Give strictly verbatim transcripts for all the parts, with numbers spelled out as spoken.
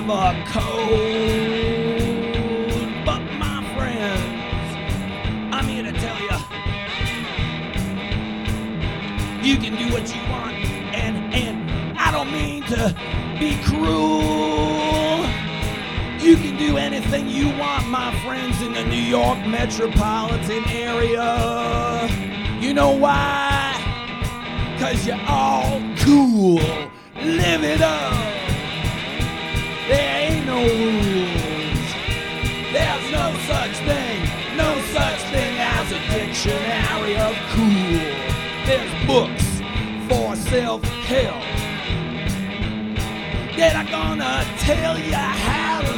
have a code, but my friends, I'm here to tell you, you can do what you want, and and I don't mean to be cruel. You can do anything you want, my friends, in the New York metropolitan area. You know why? 'Cause you're all cool. Live it up. There ain't no rules. There's no such thing, no such thing as a dictionary of cool. There's books for self-help that are gonna tell you how to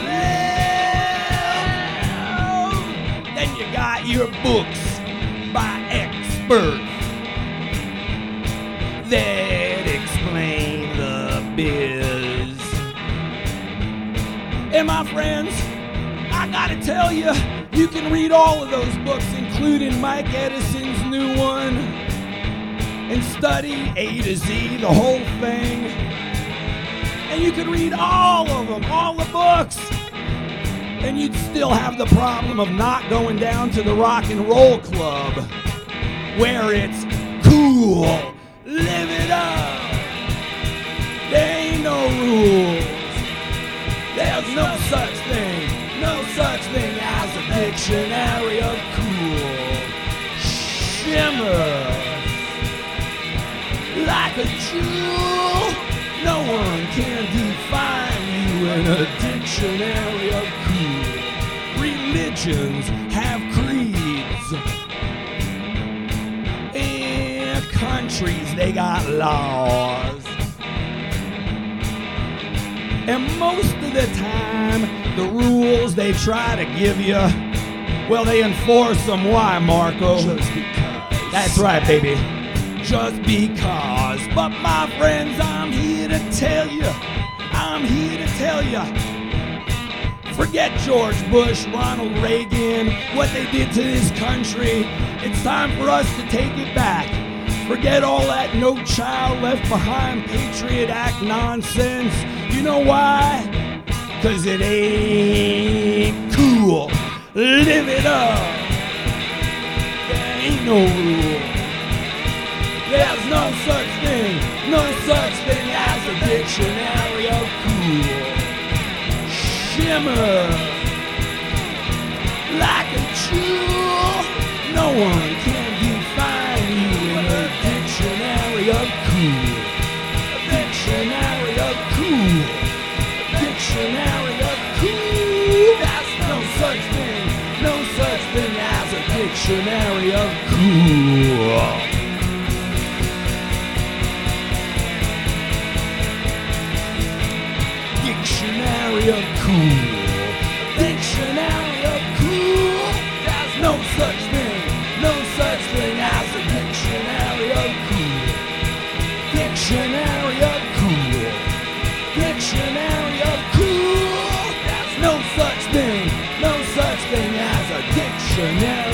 live. Then you got your books by experts that explain the biz. And my friends, I gotta tell you, you can read all of those books, including Mike Edison's new one, and study A to Z, the whole thing. And you could read all of them, all the books, and you'd still have the problem of not going down to the rock and roll club where it's cool. Live it up. There ain't no rules. There's no such thing, no such thing as a dictionary of cool. Shimmer like a jewel. No one can define you in a dictionary of cool. Religions have creeds. In countries, they got laws. And most of the time, the rules they try to give you, well, they enforce them. Why, Marco? Just because. That's right, baby. Just because. But my friends, I'm here to tell you, I'm here to tell you, forget George Bush, Ronald Reagan, what they did to this country. It's time for us to take it back. Forget all that No Child Left Behind Patriot Act nonsense. You know why? 'Cause it ain't cool. Live it up. There ain't no rule. There's no such thing, no such thing as a dictionary of cool. Shimmer like a jewel. No one can define you in a dictionary of cool. A dictionary of cool. A dictionary of cool. There's no such thing, no such thing as a dictionary of cool. Dictionary of cool. Dictionary of cool. There's no such thing, no such thing as a dictionary of cool. Dictionary of cool. Dictionary of cool. There's no such thing, no such thing as a dictionary